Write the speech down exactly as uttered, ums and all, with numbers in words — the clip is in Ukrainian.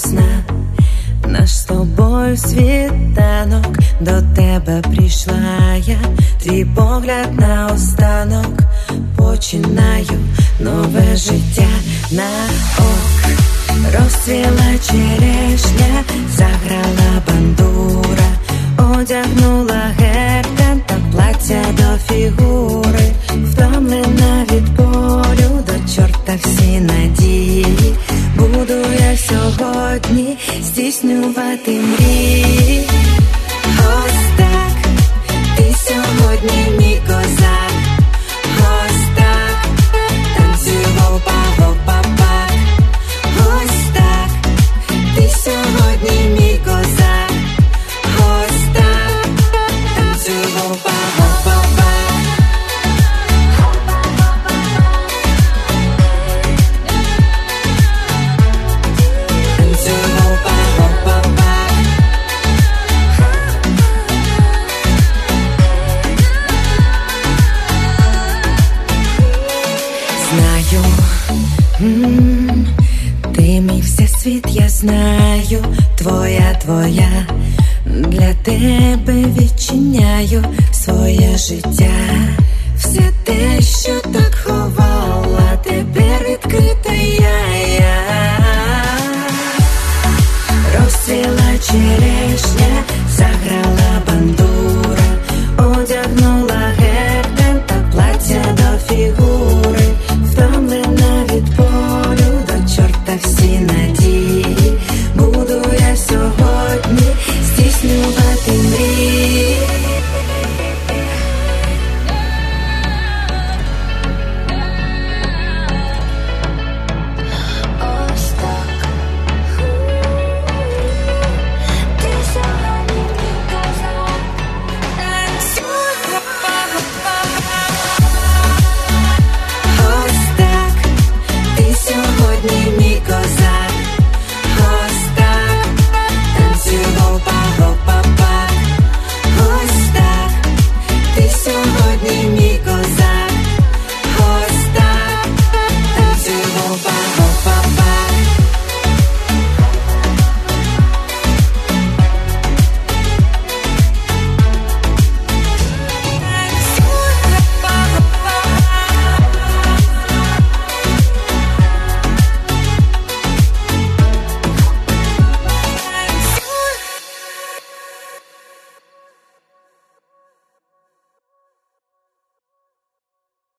весна, наш з тобою світанок. До тебе прийшла я, твій погляд наостанок. Починаю нове життя на ок. Розцвіла черешня, заграла бандура, одягнула гердан та плаття до фігури. Втомлена від болю, до чорта всі надії. Буду я сьогодні здійснювати мрії. Ось так, ти сьогодні мій козак. Ось так, танцюй гопа-гопа-па. Ось так, ти сьогодні мій козак. Ось так, танцюй гопа-гопа-па. Танцюй гопа-гопа-па. Знаю, м-м, ти мій всесвіт, я знаю. Твоя, твоя, для тебе відчиняю своє життя. Все те, що так ховала, тепер відкрита я. Розцвіла черешня, заграла